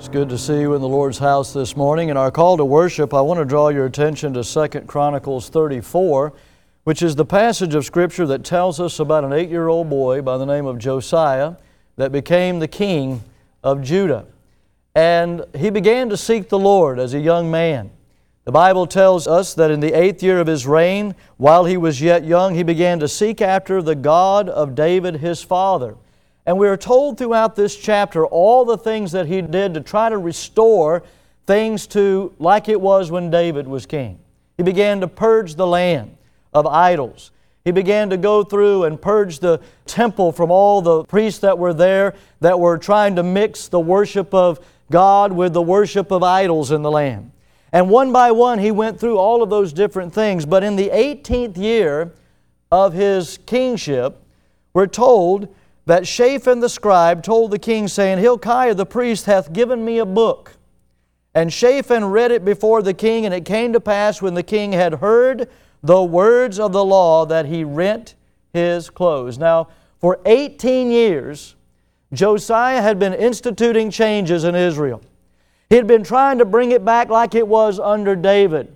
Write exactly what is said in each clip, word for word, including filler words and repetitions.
It's good to see you in the Lord's house this morning. In our call to worship, I want to draw your attention to Second Chronicles thirty-four, which is the passage of Scripture that tells us about an eight-year-old boy by the name of Josiah that became the king of Judah. And he began to seek the Lord as a young man. The Bible tells us that in the eighth year of his reign, while he was yet young, he began to seek after the God of David his father. And we are told throughout this chapter all the things that he did to try to restore things to like it was when David was king. He began to purge the land of idols. He began to go through and purge the temple from all the priests that were there that were trying to mix the worship of God with the worship of idols in the land. And one by one he went through all of those different things. But in the eighteenth year of his kingship, we're told that Shaphan the scribe told the king, saying, Hilkiah the priest hath given me a book. And Shaphan read it before the king, and it came to pass when the king had heard the words of the law that he rent his clothes. Now, for eighteen years, Josiah had been instituting changes in Israel. He had been trying to bring it back like it was under David.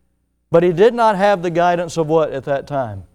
But he did not have the guidance of what at that time?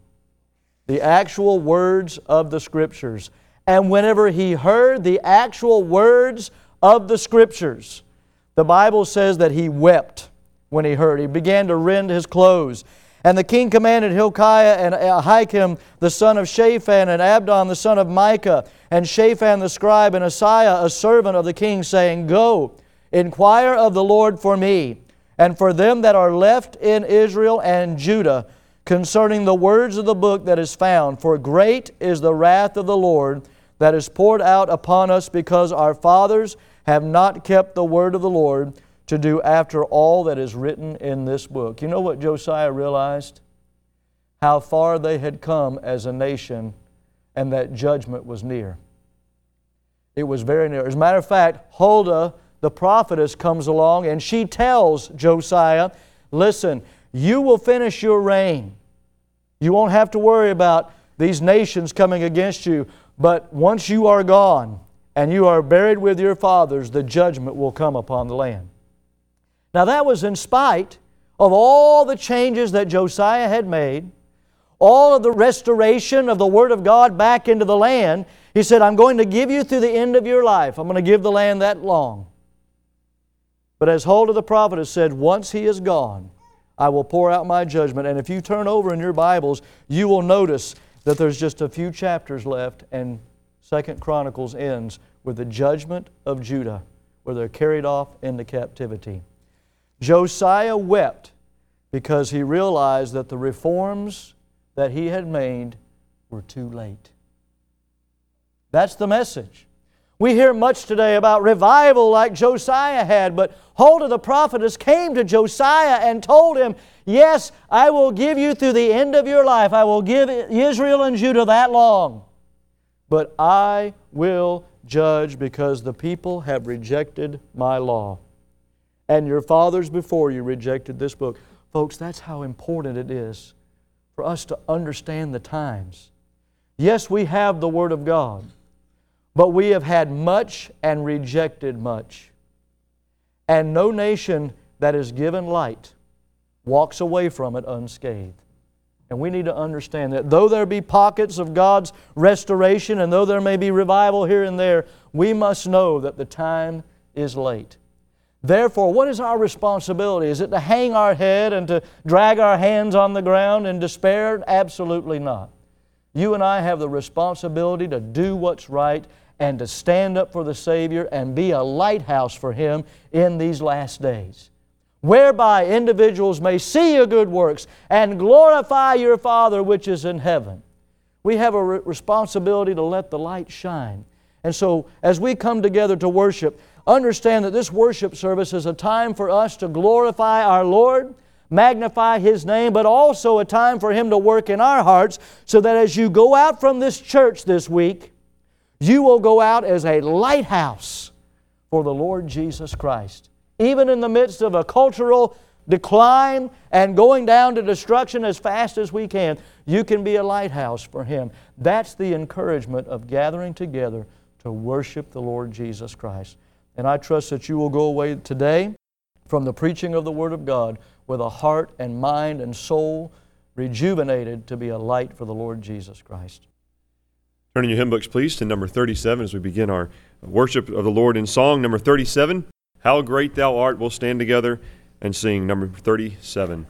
The actual words of the Scriptures. And whenever he heard the actual words of the Scriptures, the Bible says that he wept when he heard. He began to rend his clothes. And the king commanded Hilkiah and Ahikam the son of Shaphan and Abdon the son of Micah and Shaphan the scribe and Asaiah a servant of the king, saying, Go, inquire of the Lord for me and for them that are left in Israel and Judah concerning the words of the book that is found. For great is the wrath of the Lord that is poured out upon us, because our fathers have not kept the word of the Lord to do after all that is written in this book. You know what Josiah realized? How far they had come as a nation, and that judgment was near. It was very near. As a matter of fact, Huldah, the prophetess, comes along and she tells Josiah, listen, you will finish your reign. You won't have to worry about these nations coming against you. But once you are gone and you are buried with your fathers, the judgment will come upon the land. Now that was in spite of all the changes that Josiah had made, all of the restoration of the Word of God back into the land. He said, I'm going to give you through the end of your life. I'm going to give the land that long. But as Huldah the prophet has said, once he is gone, I will pour out my judgment. And if you turn over in your Bibles, you will notice that there's just a few chapters left, and Second Chronicles ends with the judgment of Judah, where they're carried off into captivity. Josiah wept because he realized that the reforms that he had made were too late. That's the message. We hear much today about revival like Josiah had, but Huldah the prophetess came to Josiah and told him, yes, I will give you through the end of your life. I will give Israel and Judah that long. But I will judge because the people have rejected my law. And your fathers before you rejected this book. Folks, that's how important it is for us to understand the times. Yes, we have the Word of God, but we have had much and rejected much. And no nation that is given light walks away from it unscathed. And we need to understand that though there be pockets of God's restoration and though there may be revival here and there, we must know that the time is late. Therefore, what is our responsibility? Is it to hang our head and to drag our hands on the ground in despair? Absolutely not. You and I have the responsibility to do what's right and to stand up for the Savior and be a lighthouse for Him in these last days, whereby individuals may see your good works and glorify your Father which is in heaven. We have a re- responsibility to let the light shine. And so, as we come together to worship, understand that this worship service is a time for us to glorify our Lord, magnify His name, but also a time for Him to work in our hearts so that as you go out from this church this week, you will go out as a lighthouse for the Lord Jesus Christ. Even in the midst of a cultural decline and going down to destruction as fast as we can, you can be a lighthouse for Him. That's the encouragement of gathering together to worship the Lord Jesus Christ. And I trust that you will go away today from the preaching of the Word of God with a heart and mind and soul rejuvenated to be a light for the Lord Jesus Christ. Turning your hymn books, please, to number thirty-seven as we begin our worship of the Lord in song. Number thirty-seven, How Great Thou Art. We'll stand together and sing number thirty-seven.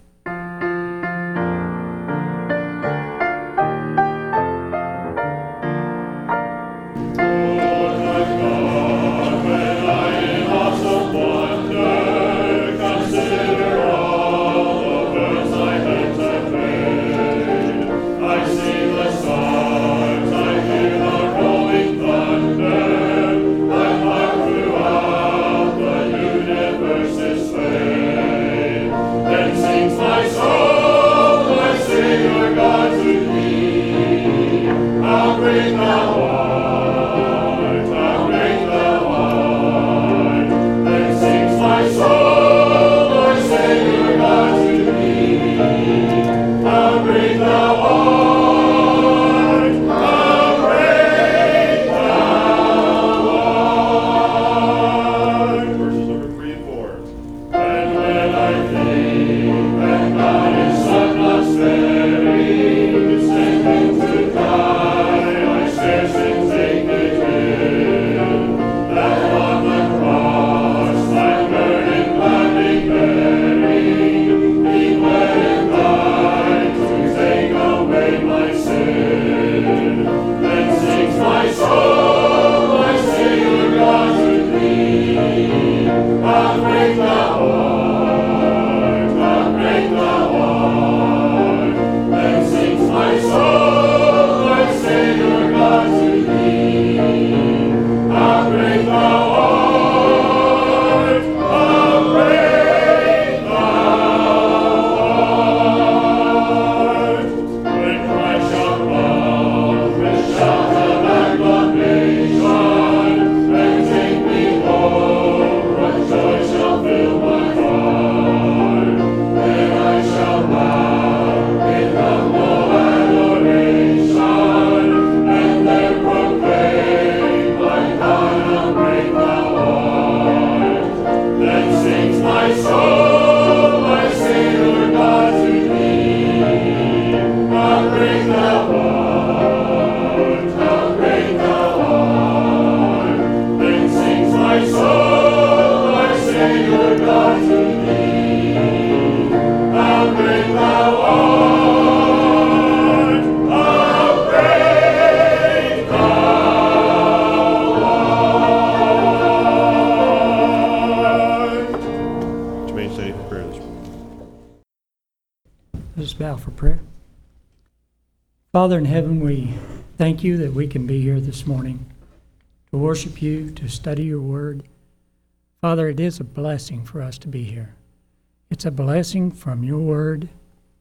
Father in heaven, we thank you that we can be here this morning to worship you, to study your word. Father, it is a blessing for us to be here. It's a blessing from your word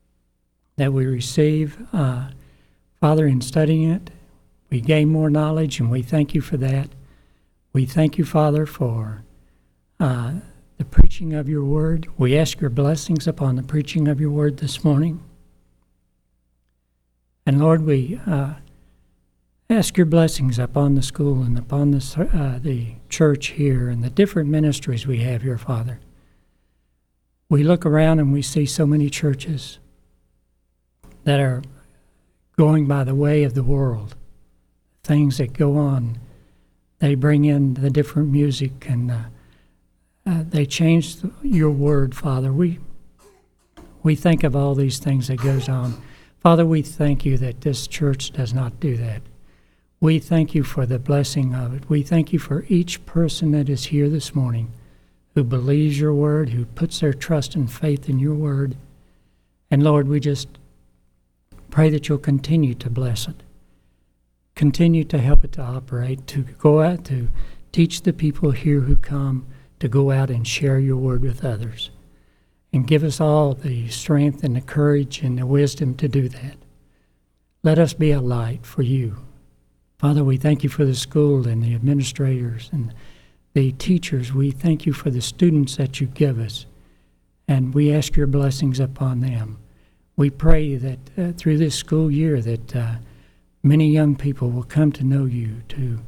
that we receive. Uh, Father, in studying it, we gain more knowledge, and we thank you for that. We thank you, Father, for uh, the preaching of your word. We ask your blessings upon the preaching of your word this morning. And Lord, we uh, ask your blessings upon the school and upon the, uh, the church here and the different ministries we have here, Father. We look around and we see so many churches that are going by the way of the world, things that go on. They bring in the different music and uh, uh, they change the, your word, Father. We, we think of all these things that goes on. Father, we thank you that this church does not do that. We thank you for the blessing of it. We thank you for each person that is here this morning who believes your word, who puts their trust and faith in your word. And Lord, we just pray that you'll continue to bless it. Continue to help it to operate, to go out to teach the people here who come to go out and share your word with others. And give us all the strength and the courage and the wisdom to do that. Let us be a light for you. Father, we thank you for the school and the administrators and the teachers. We thank you for the students that you give us. And we ask your blessings upon them. We pray that uh, through this school year that uh, many young people will come to know you, to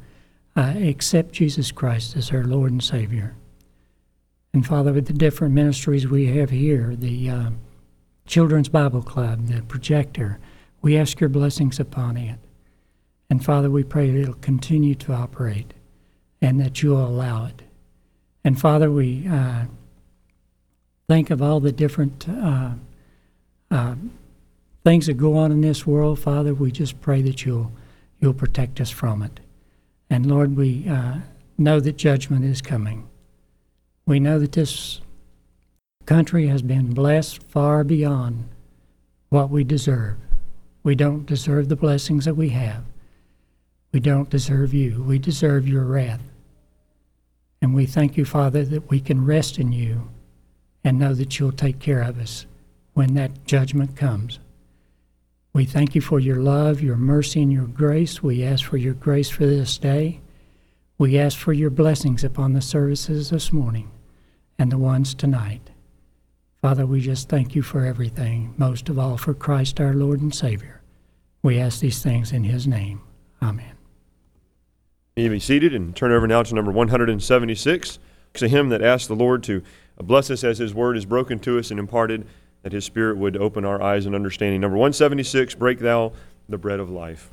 uh, accept Jesus Christ as our Lord and Savior. And Father, with the different ministries we have here, the uh, Children's Bible Club, the projector, we ask your blessings upon it. And Father, we pray that it'll continue to operate and that you'll allow it. And Father, we uh, think of all the different uh, uh, things that go on in this world. Father, we just pray that you'll you'll protect us from it. And Lord, we uh, know that judgment is coming. We know that this country has been blessed far beyond what we deserve. We don't deserve the blessings that we have. We don't deserve you. We deserve your wrath. And we thank you, Father, that we can rest in you and know that you'll take care of us when that judgment comes. We thank you for your love, your mercy, and your grace. We ask for your grace for this day. We ask for your blessings upon the services this morning and the ones tonight. Father, we just thank you for everything, most of all for Christ our Lord and Savior. We ask these things in his name. Amen. You may be seated and turn over now to number one hundred seventy-six. It's a hymn that asks the Lord to bless us as his word is broken to us and imparted, that his Spirit would open our eyes and understanding. Number one seventy-six, Break Thou the Bread of Life.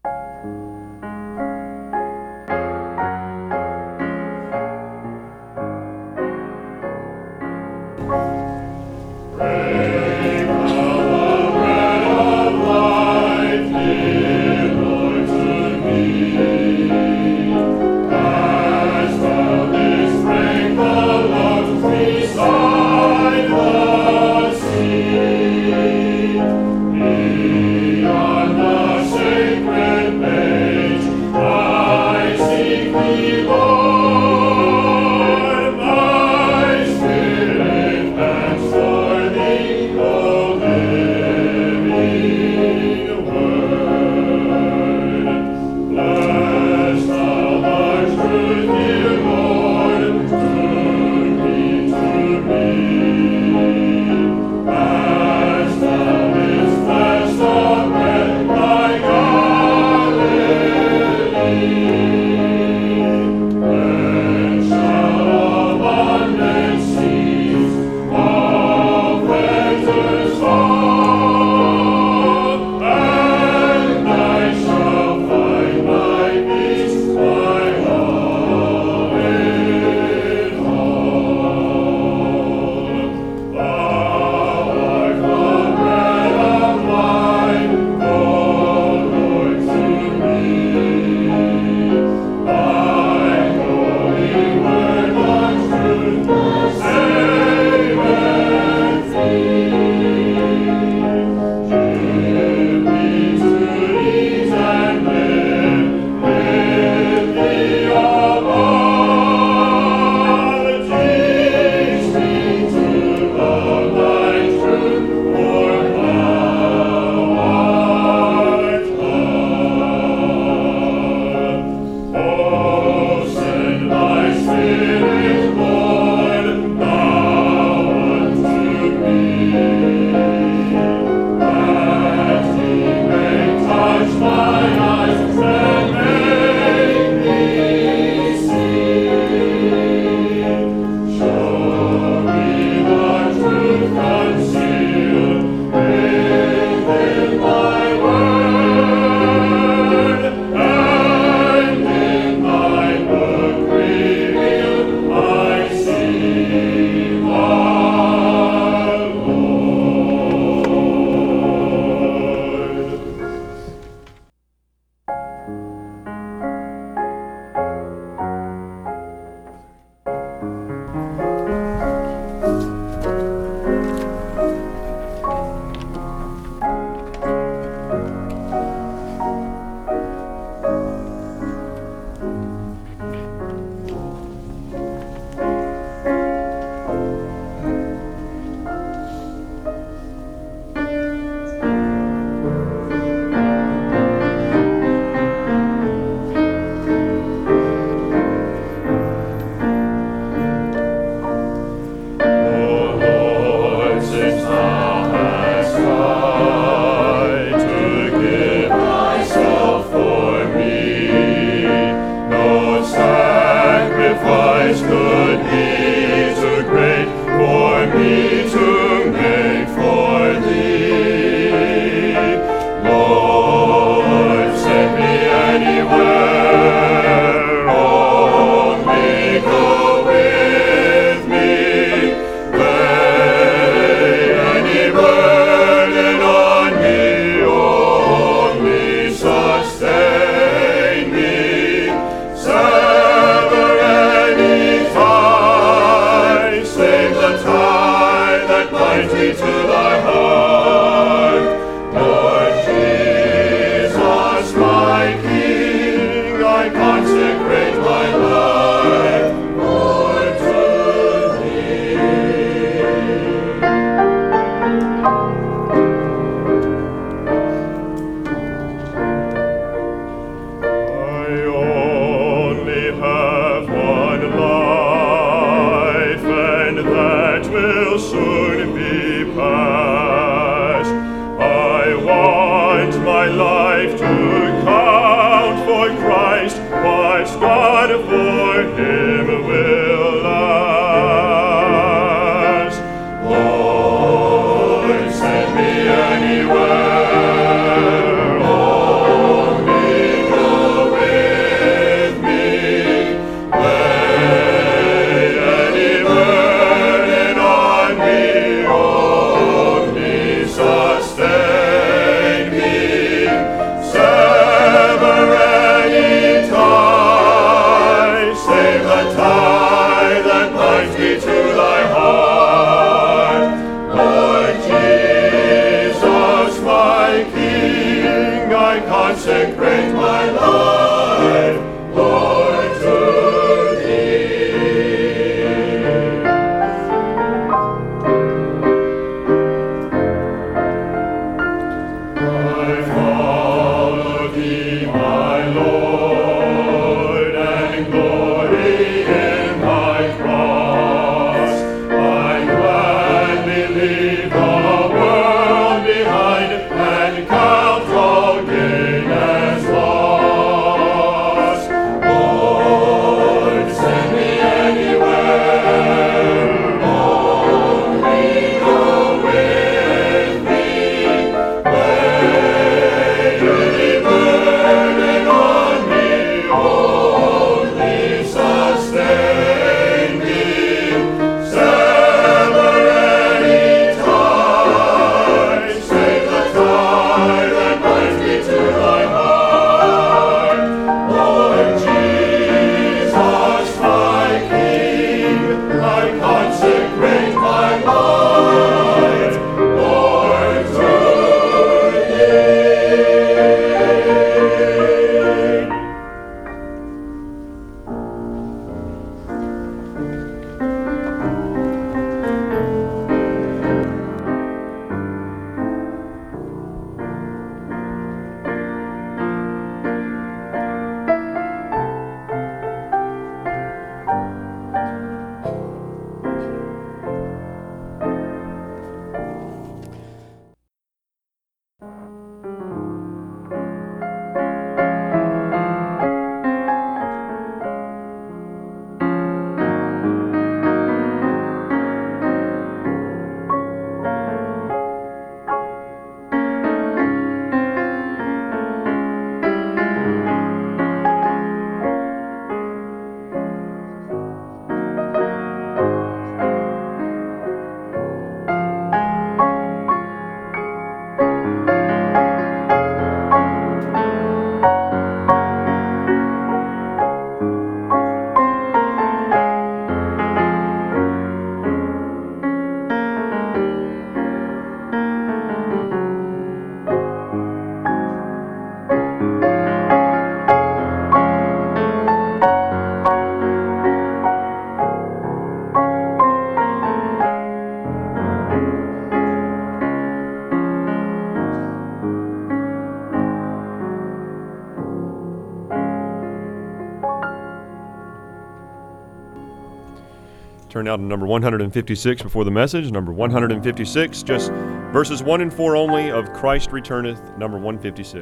Turn now to number one hundred fifty-six before the message. Number one hundred fifty-six, just verses one and four only of Christ Returneth, number one fifty-six.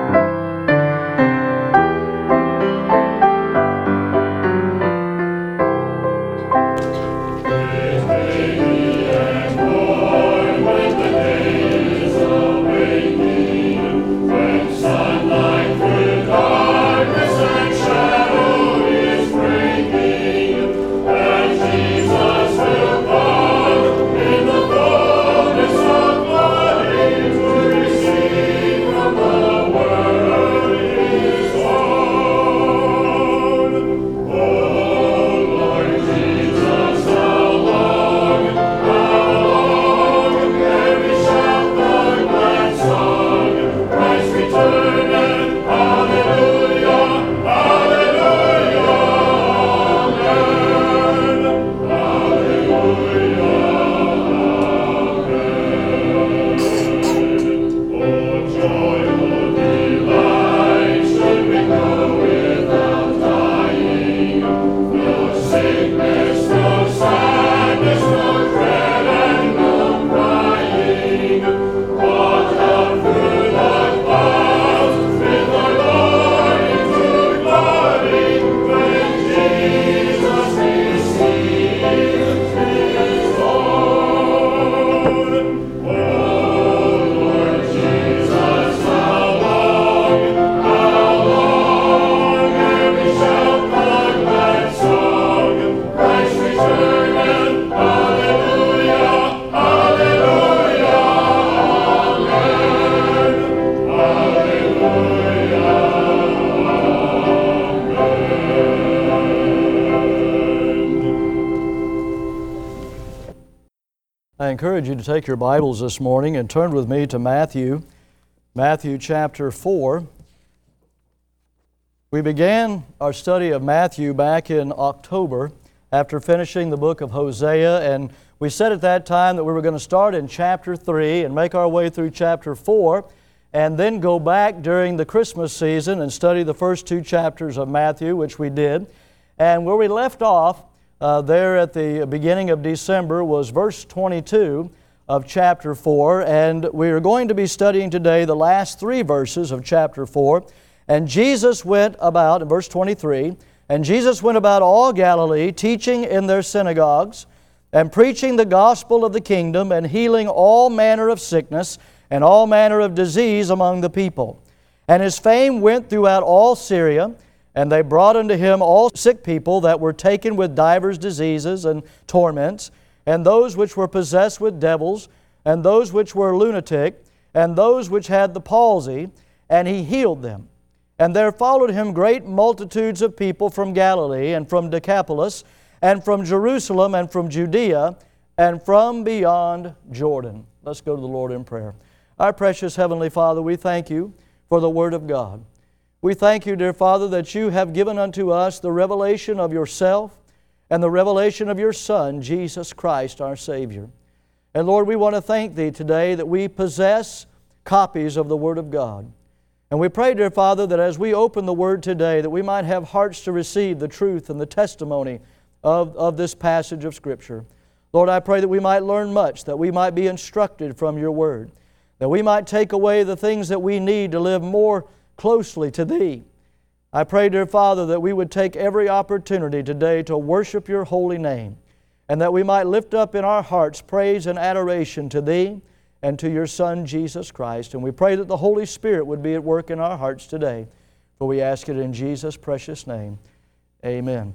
I encourage you to take your Bibles this morning and turn with me to Matthew, Matthew chapter four. We began our study of Matthew back in October after finishing the book of Hosea, and we said at that time that we were going to start in chapter three and make our way through chapter four, and then go back during the Christmas season and study the first two chapters of Matthew, which we did. And where we left off uh, there at the beginning of December was verse twenty-two of chapter four, and we are going to be studying today the last three verses of chapter four. And Jesus went about, in verse twenty-three, and Jesus went about all Galilee, teaching in their synagogues, and preaching the gospel of the kingdom, and healing all manner of sickness and all manner of disease among the people. And His fame went throughout all Syria, and they brought unto Him all sick people that were taken with divers diseases and torments, and those which were possessed with devils, and those which were lunatic, and those which had the palsy, and He healed them. And there followed Him great multitudes of people from Galilee, and from Decapolis, and from Jerusalem, and from Judea, and from beyond Jordan. Let's go to the Lord in prayer. Our precious Heavenly Father, we thank You for the Word of God. We thank You, dear Father, that You have given unto us the revelation of Yourself and the revelation of Your Son, Jesus Christ, our Savior. And Lord, we want to thank Thee today that we possess copies of the Word of God. And we pray, dear Father, that as we open the Word today, that we might have hearts to receive the truth and the testimony of, of this passage of Scripture. Lord, I pray that we might learn much, that we might be instructed from Your Word, that we might take away the things that we need to live more closely to Thee. I pray, dear Father, that we would take every opportunity today to worship Your holy name, and that we might lift up in our hearts praise and adoration to Thee and to Your Son, Jesus Christ. And we pray that the Holy Spirit would be at work in our hearts today, for we ask it in Jesus' precious name. Amen.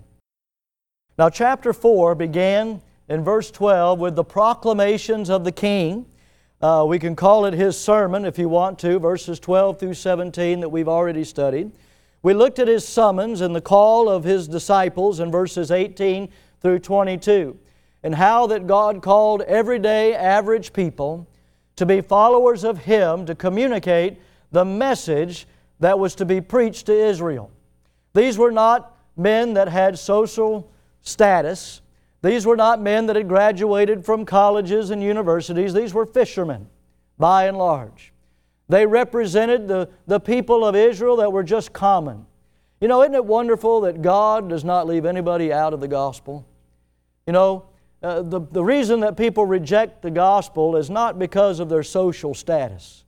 Now, chapter four began in verse twelve with the proclamations of the King. Uh, we can call it His sermon if you want to, verses twelve through seventeen that we've already studied. We looked at His summons and the call of His disciples in verses eighteen through twenty-two, and how that God called everyday average people to be followers of Him, to communicate the message that was to be preached to Israel. These were not men that had social status. These were not men that had graduated from colleges and universities. These were fishermen, by and large. They represented the, the people of Israel that were just common. You know, isn't it wonderful that God does not leave anybody out of the gospel? You know, Uh, the, the reason that people reject the gospel is not because of their social status.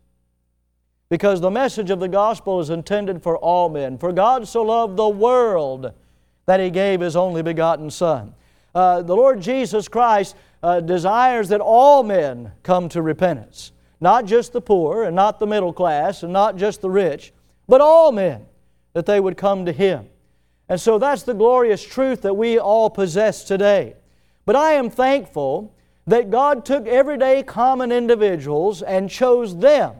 Because the message of the gospel is intended for all men. For God so loved the world that He gave His only begotten Son. Uh, the Lord Jesus Christ uh, desires that all men come to repentance. Not just the poor and not the middle class and not just the rich, but all men, that they would come to Him. And so that's the glorious truth that we all possess today. But I am thankful that God took everyday common individuals and chose them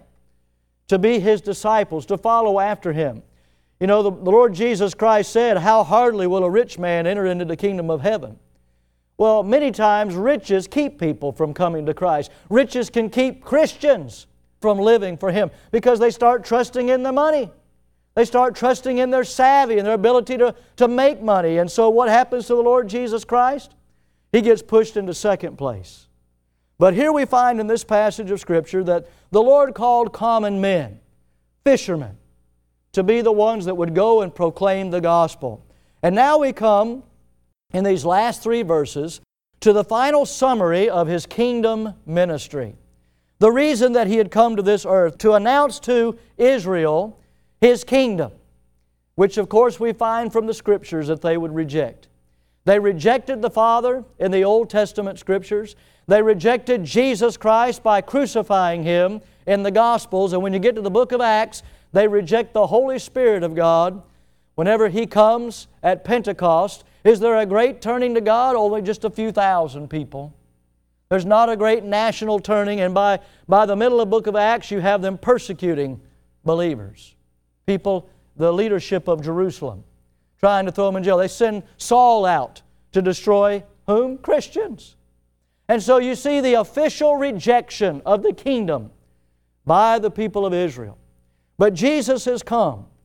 to be His disciples, to follow after Him. You know, the, the Lord Jesus Christ said, "How hardly will a rich man enter into the kingdom of heaven?" Well, many times riches keep people from coming to Christ. Riches can keep Christians from living for Him because they start trusting in the money. They start trusting in their savvy and their ability to, to make money. And so what happens to the Lord Jesus Christ? He gets pushed into second place. But here we find in this passage of Scripture that the Lord called common men, fishermen, to be the ones that would go and proclaim the gospel. And now we come, in these last three verses, to the final summary of His kingdom ministry. The reason that He had come to this earth, to announce to Israel His kingdom, which of course we find from the Scriptures that they would reject. They rejected the Father in the Old Testament Scriptures. They rejected Jesus Christ by crucifying Him in the Gospels. And when you get to the book of Acts, they reject the Holy Spirit of God. Whenever He comes at Pentecost, is there a great turning to God? Only just a few thousand people. There's not a great national turning, and by, by the middle of the book of Acts, you have them persecuting believers. People, the leadership of Jerusalem, trying to throw them in jail. They send Saul out to destroy whom? Christians. And so you see the official rejection of the kingdom by the people of Israel. But Jesus has come.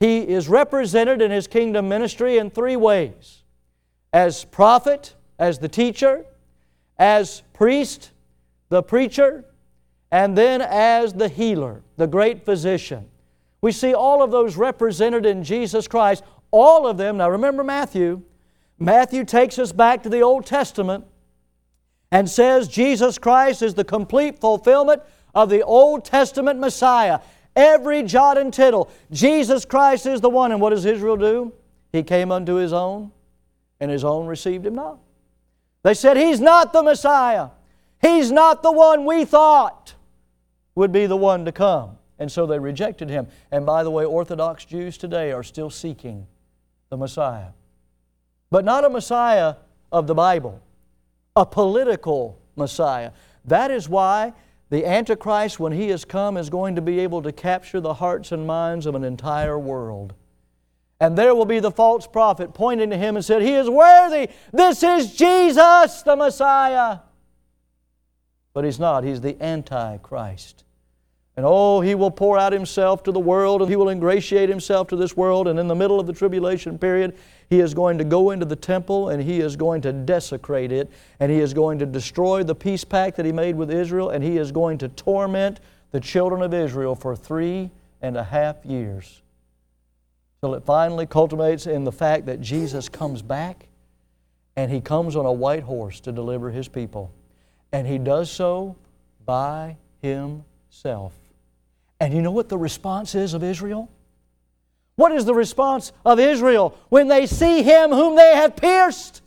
He is represented in His kingdom ministry in three ways: as prophet, as the teacher, as priest, the preacher, and then as the healer, the great physician. We see all of those represented in Jesus Christ. All of them, now remember Matthew, Matthew takes us back to the Old Testament and says Jesus Christ is the complete fulfillment of the Old Testament Messiah. Every jot and tittle, Jesus Christ is the one. And what does Israel do? He came unto His own, and His own received Him not. They said, He's not the Messiah. He's not the one we thought would be the one to come. And so they rejected Him. And by the way, Orthodox Jews today are still seeking the Messiah. But not a Messiah of the Bible, a political Messiah. That is why the Antichrist, when he has come, is going to be able to capture the hearts and minds of an entire world. And there will be the false prophet pointing to him and said, He is worthy. This is Jesus, the Messiah. But He's not. He's the Antichrist. And oh, He will pour out Himself to the world, and He will ingratiate Himself to this world. And in the middle of the tribulation period, He is going to go into the temple and He is going to desecrate it. And He is going to destroy the peace pact that He made with Israel. And He is going to torment the children of Israel for three and a half years. Till it finally culminates in the fact that Jesus comes back, and He comes on a white horse to deliver His people. And He does so by Himself. And you know what the response is of Israel? What is the response of Israel when they see Him whom they have pierced?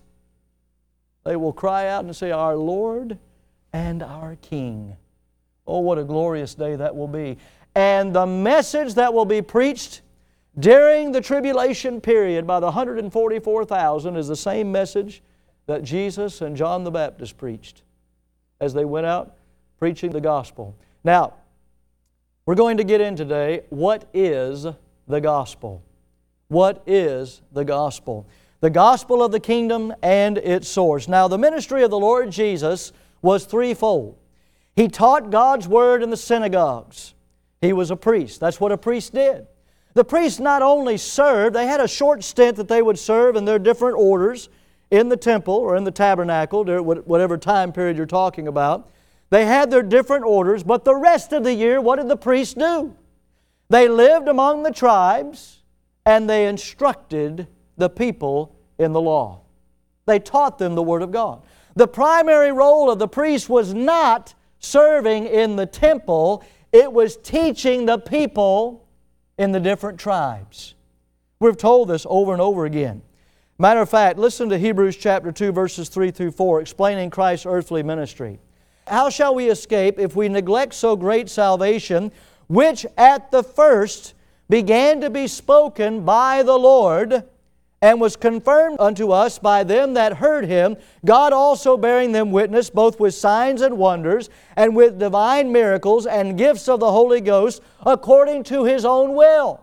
They will cry out and say, Our Lord and our King. Oh, what a glorious day that will be. And the message that will be preached during the tribulation period by the one hundred forty-four thousand is the same message that Jesus and John the Baptist preached as they went out preaching the gospel. Now, we're going to get in today, what is the gospel? What is the gospel? The gospel of the kingdom and its source. Now, the ministry of the Lord Jesus was threefold. He taught God's Word in the synagogues. He was a priest. That's what a priest did. The priests not only served, they had a short stint that they would serve in their different orders in the temple or in the tabernacle, whatever time period you're talking about. They had their different orders, but the rest of the year, what did the priests do? They lived among the tribes and they instructed the people in the law. They taught them the Word of God. The primary role of the priest was not serving in the temple, it was teaching the people in the different tribes. We've told this over and over again. Matter of fact, listen to Hebrews chapter two, verses three through four, explaining Christ's earthly ministry. How shall we escape if we neglect so great salvation, which at the first began to be spoken by the Lord, and was confirmed unto us by them that heard Him, God also bearing them witness, both with signs and wonders, and with divine miracles and gifts of the Holy Ghost, according to His own will.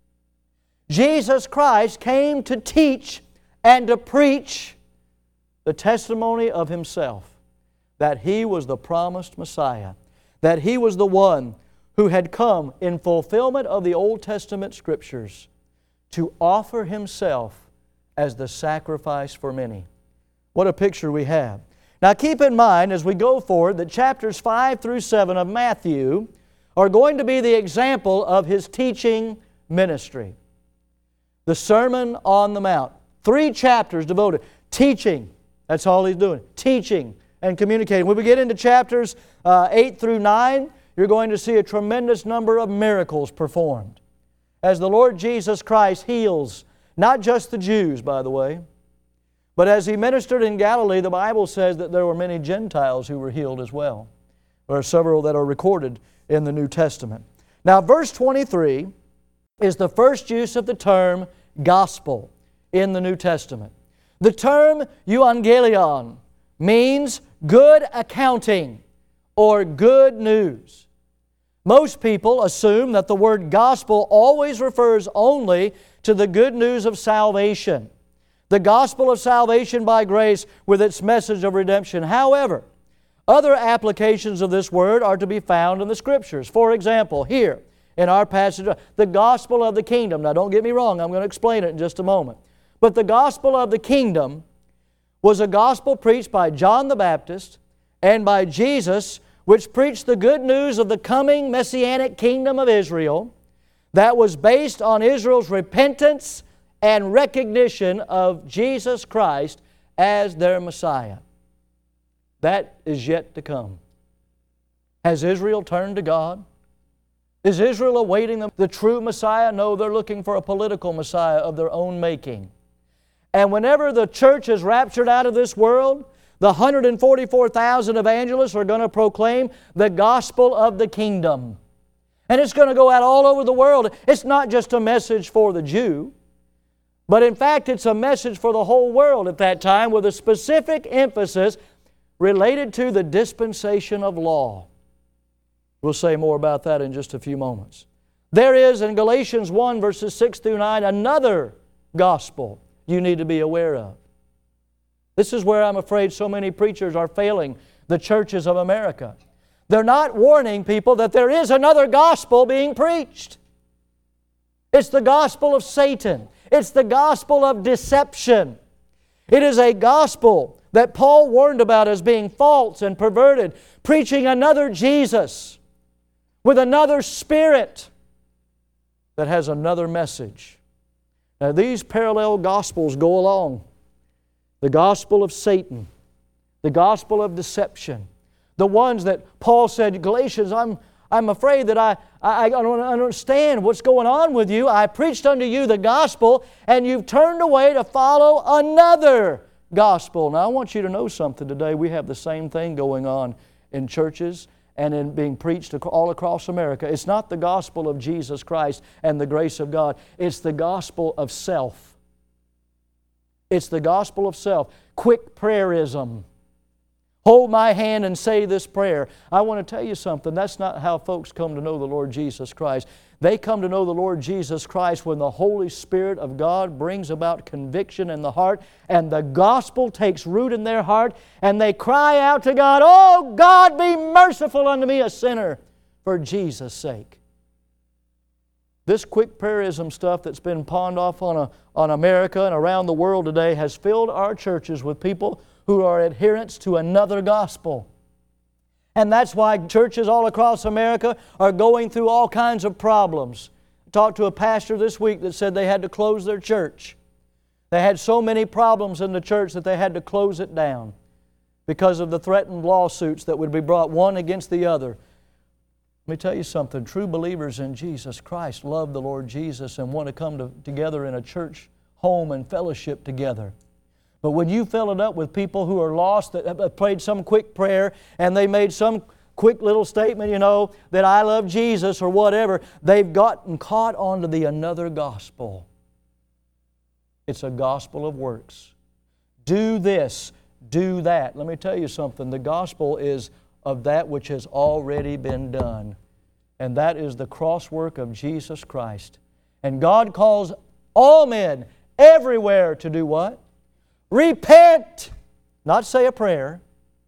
Jesus Christ came to teach and to preach the testimony of Himself, that He was the promised Messiah, that He was the one who had come in fulfillment of the Old Testament Scriptures to offer Himself as the sacrifice for many. What a picture we have. Now keep in mind as we go forward that chapters five through seven of Matthew are going to be the example of His teaching ministry. The Sermon on the Mount. Three chapters devoted. Teaching. That's all He's doing. Teaching and communicating. When we get into chapters uh, eight through nine, you're going to see a tremendous number of miracles performed. As the Lord Jesus Christ heals, not just the Jews, by the way, but as He ministered in Galilee, the Bible says that there were many Gentiles who were healed as well. There are several that are recorded in the New Testament. Now, verse twenty-three is the first use of the term gospel in the New Testament. The term euangelion means good accounting or good news. Most people assume that the word gospel always refers only to the good news of salvation, the gospel of salvation by grace with its message of redemption. However, other applications of this word are to be found in the Scriptures. For example, here in our passage, the gospel of the kingdom. Now don't get me wrong, I'm going to explain it in just a moment. But the gospel of the kingdom was a gospel preached by John the Baptist and by Jesus, which preached the good news of the coming Messianic kingdom of Israel that was based on Israel's repentance and recognition of Jesus Christ as their Messiah. That is yet to come. Has Israel turned to God? Is Israel awaiting the, the true Messiah? No, they're looking for a political Messiah of their own making. And whenever the church is raptured out of this world, the one hundred forty-four thousand evangelists are going to proclaim the gospel of the kingdom. And it's going to go out all over the world. It's not just a message for the Jew, but in fact it's a message for the whole world at that time with a specific emphasis related to the dispensation of law. We'll say more about that in just a few moments. There is in Galatians one verses six through nine another gospel you need to be aware of. This is where I'm afraid so many preachers are failing the churches of America. They're not warning people that there is another gospel being preached. It's the gospel of Satan. It's the gospel of deception. It is a gospel that Paul warned about as being false and perverted, preaching another Jesus with another spirit that has another message. Now these parallel gospels go along. The gospel of Satan, the gospel of deception, the ones that Paul said, Galatians, I'm, I'm afraid that I, I, I don't understand what's going on with you. I preached unto you the gospel, and you've turned away to follow another gospel. Now I want you to know something today. We have the same thing going on in churches and in being preached all across America. It's not the gospel of Jesus Christ and the grace of God. It's the gospel of self. It's the gospel of self. Quick prayerism. Hold my hand and say this prayer. I want to tell you something. That's not how folks come to know the Lord Jesus Christ. They come to know the Lord Jesus Christ when the Holy Spirit of God brings about conviction in the heart and the gospel takes root in their heart and they cry out to God, "Oh God, be merciful unto me, a sinner, for Jesus' sake." This quick prayerism stuff that's been pawned off on, a, on America and around the world today has filled our churches with people who are adherents to another gospel. And that's why churches all across America are going through all kinds of problems. I talked to a pastor this week that said they had to close their church. They had so many problems in the church that they had to close it down because of the threatened lawsuits that would be brought one against the other. Let me tell you something. True believers in Jesus Christ love the Lord Jesus and want to come to, together in a church home and fellowship together. But when you fill it up with people who are lost, that have prayed some quick prayer and they made some quick little statement, you know, that I love Jesus or whatever, they've gotten caught onto the another gospel. It's a gospel of works. Do this, do that. Let me tell you something. The gospel is of that which has already been done. And that is the cross work of Jesus Christ. And God calls all men everywhere to do what? Repent. Not say a prayer.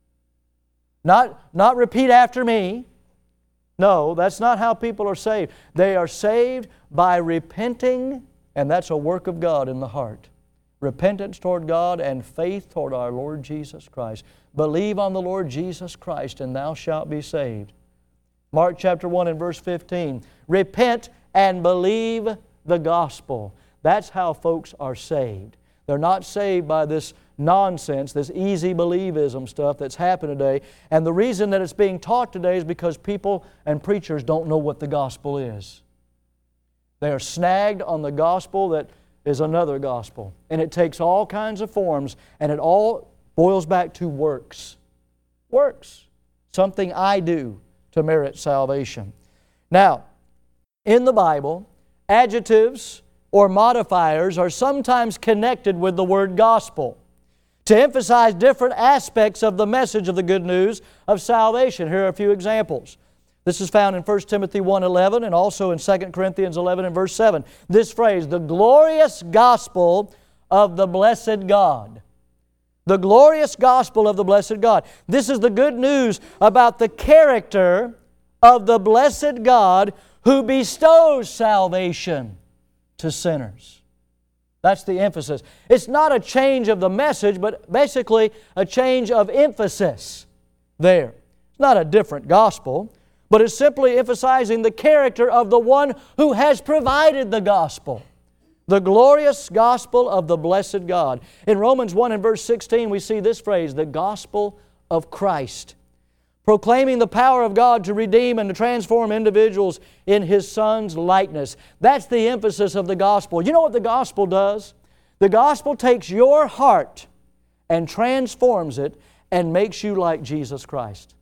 Not, not repeat after me. No, that's not how people are saved. They are saved by repenting, and that's a work of God in the heart. Repentance toward God and faith toward our Lord Jesus Christ. Believe on the Lord Jesus Christ and thou shalt be saved. Mark chapter one and verse fifteen. Repent and believe the gospel. That's how folks are saved. They're not saved by this nonsense, this easy believism stuff that's happened today. And the reason that it's being taught today is because people and preachers don't know what the gospel is. They are snagged on the gospel that is another gospel. And it takes all kinds of forms, and it all boils back to works. Works. Something I do to merit salvation. Now, in the Bible, adjectives or modifiers are sometimes connected with the word gospel to emphasize different aspects of the message of the good news of salvation. Here are a few examples. This is found in First Timothy one eleven and also in Second Corinthians eleven and verse seven. This phrase, the glorious gospel of the blessed God. The glorious gospel of the blessed God. This is the good news about the character of the blessed God who bestows salvation to sinners. That's the emphasis. It's not a change of the message, but basically a change of emphasis there. It's not a different gospel, but it's simply emphasizing the character of the one who has provided the gospel. The glorious gospel of the blessed God. In Romans one and verse sixteen, we see this phrase, the gospel of Christ, proclaiming the power of God to redeem and to transform individuals in His Son's likeness. That's the emphasis of the gospel. You know what the gospel does? The gospel takes your heart and transforms it and makes you like Jesus Christ.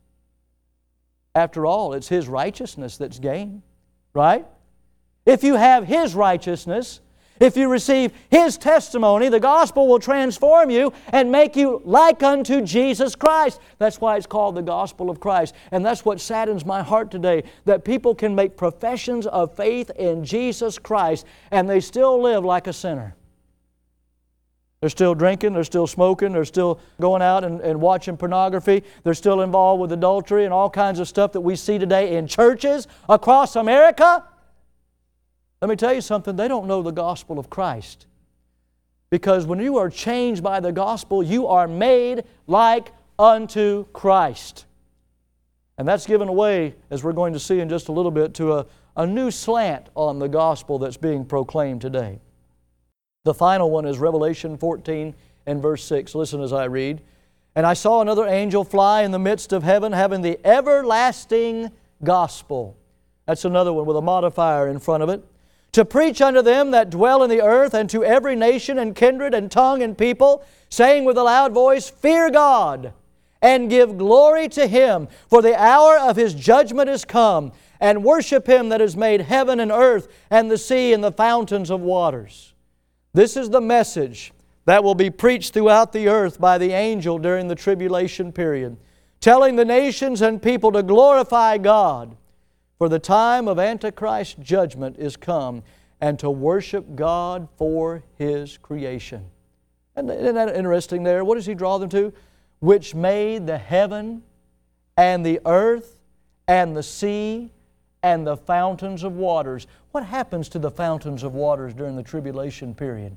After all, it's His righteousness that's gained, right? If you have His righteousness, if you receive His testimony, the gospel will transform you and make you like unto Jesus Christ. That's why it's called the gospel of Christ. And that's what saddens my heart today, that people can make professions of faith in Jesus Christ and they still live like a sinner. They're still drinking, they're still smoking, they're still going out and, and watching pornography, they're still involved with adultery and all kinds of stuff that we see today in churches across America. Let me tell you something, they don't know the gospel of Christ. Because when you are changed by the gospel, you are made like unto Christ. And that's given away, as we're going to see in just a little bit, to a, a new slant on the gospel that's being proclaimed today. The final one is Revelation fourteen and verse six. Listen as I read. And I saw another angel fly in the midst of heaven, having the everlasting gospel. That's another one with a modifier in front of it. To preach unto them that dwell in the earth, and to every nation and kindred and tongue and people, saying with a loud voice, Fear God, and give glory to Him, for the hour of His judgment is come, and worship Him that has made heaven and earth, and the sea and the fountains of waters. This is the message that will be preached throughout the earth by the angel during the tribulation period, telling the nations and people to glorify God, for the time of Antichrist judgment is come, and to worship God for His creation. And isn't that interesting there? What does He draw them to? Which made the heaven and the earth and the sea and the fountains of waters. What happens to the fountains of waters during the tribulation period?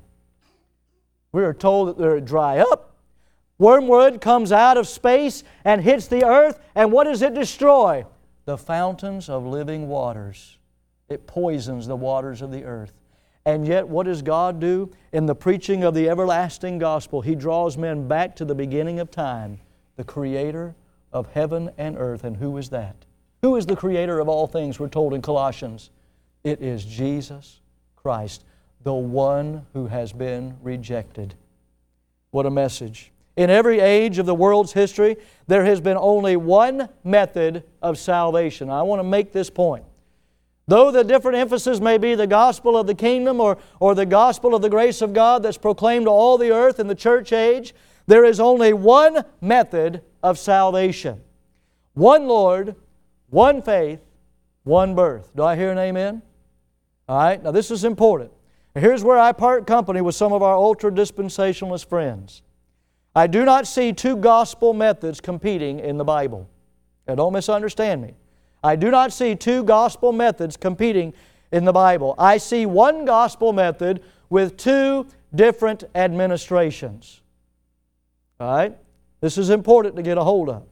We are told that they dry up. Wormwood comes out of space and hits the earth, and what does it destroy? The fountains of living waters. It poisons the waters of the earth. And yet, what does God do? In the preaching of the everlasting gospel, He draws men back to the beginning of time, the Creator of heaven and earth. And who is that? Who is the Creator of all things, we're told in Colossians? It is Jesus Christ, the one who has been rejected. What a message. In every age of the world's history, there has been only one method of salvation. I want to make this point. Though the different emphasis may be the gospel of the kingdom or, or the gospel of the grace of God that's proclaimed to all the earth in the church age, there is only one method of salvation. One Lord, one faith, one birth. Do I hear an amen? All right, now this is important. Here's where I part company with some of our ultra-dispensationalist friends. I do not see two gospel methods competing in the Bible. Now don't misunderstand me. I do not see two gospel methods competing in the Bible. I see one gospel method with two different administrations. All right? This is important to get a hold of.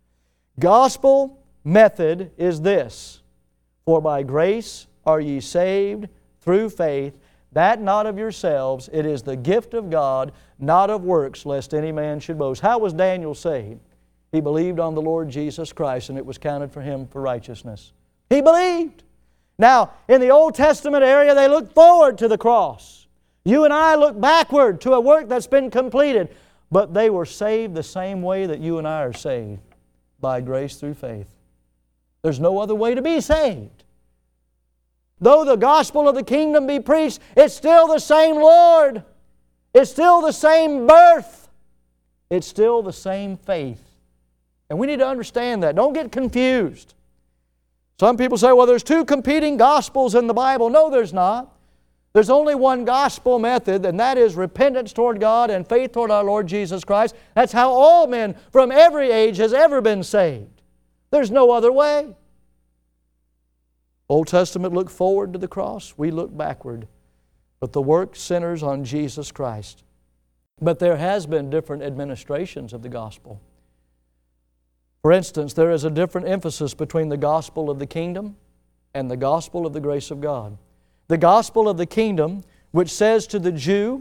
Gospel method is this: For by grace are ye saved through faith, that not of yourselves, it is the gift of God, not of works, lest any man should boast. How was Daniel saved? He believed on the Lord Jesus Christ, and it was counted for him for righteousness. He believed. Now, in the Old Testament area, they looked forward to the cross. You and I look backward to a work that's been completed. But they were saved the same way that you and I are saved, by grace through faith. There's no other way to be saved. Though the gospel of the kingdom be preached, it's still the same Lord. It's still the same birth. It's still the same faith. And we need to understand that. Don't get confused. Some people say, well, there's two competing gospels in the Bible. No, there's not. There's only one gospel method, and that is repentance toward God and faith toward our Lord Jesus Christ. That's how all men from every age has ever been saved. There's no other way. Old Testament looked forward to the cross. We look backward. But the work centers on Jesus Christ. But there has been different administrations of the gospel. For instance, there is a different emphasis between the gospel of the kingdom and the gospel of the grace of God. The gospel of the kingdom, which says to the Jew,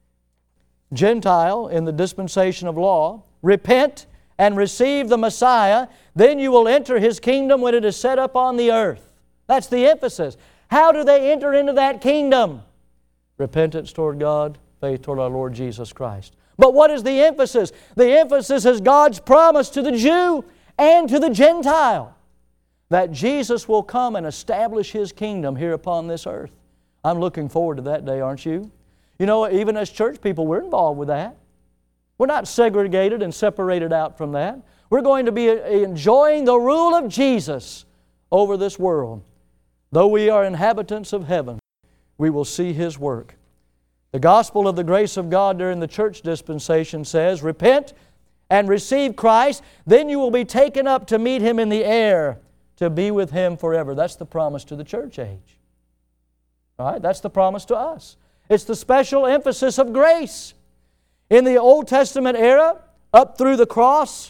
Gentile in the dispensation of law, repent and receive the Messiah, then you will enter His kingdom when it is set up on the earth. That's the emphasis. How do they enter into that kingdom? Repentance toward God, faith toward our Lord Jesus Christ. But what is the emphasis? The emphasis is God's promise to the Jew and to the Gentile that Jesus will come and establish His kingdom here upon this earth. I'm looking forward to that day, aren't you? You know, even as church people, we're involved with that. We're not segregated and separated out from that. We're going to be enjoying the rule of Jesus over this world. Though we are inhabitants of heaven, we will see His work. The gospel of the grace of God during the church dispensation says, repent and receive Christ, then you will be taken up to meet Him in the air, to be with Him forever. That's the promise to the church age. All right? That's the promise to us. It's the special emphasis of grace. In the Old Testament era, up through the cross,